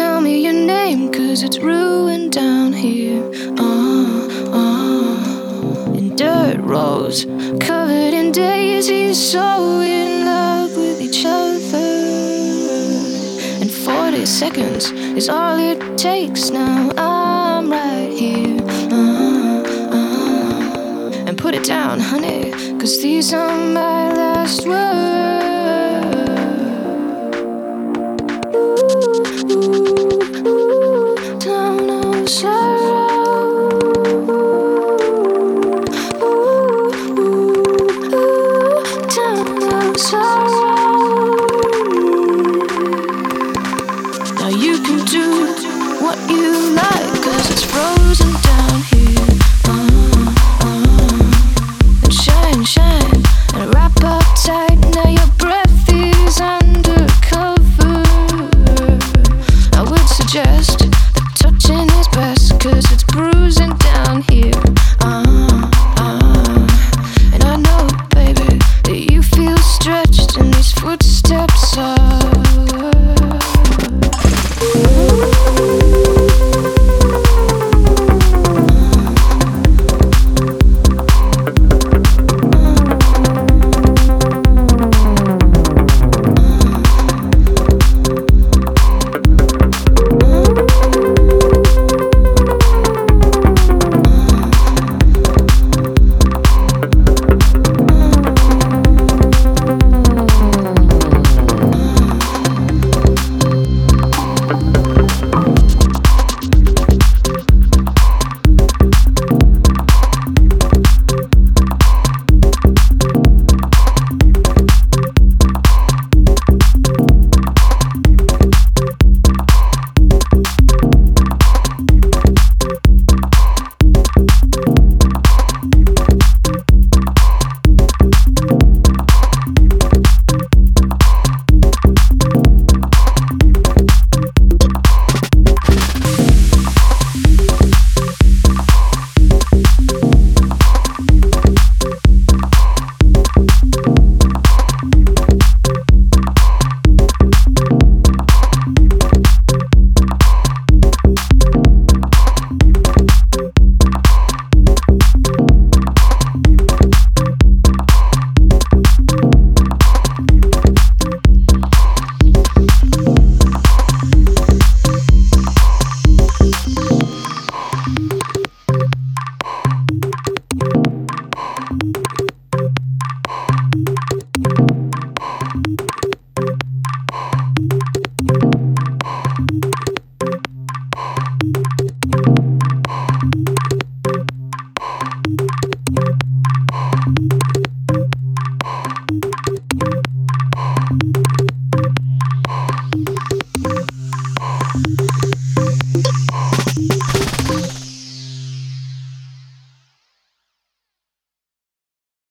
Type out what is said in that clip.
tell me your name, 'cause it's ruined down here. In dirt roads, covered in daisies, so in love with each other. And 40 seconds is all it takes now. I'm right here. And put it down, honey, 'cause these are my last words. Town of sorrow. Town of sorrow. Now you can do what you like, 'cause it's frozen down here. And shine, shine, and wrap up tight. Now your breath is undercover. I would suggest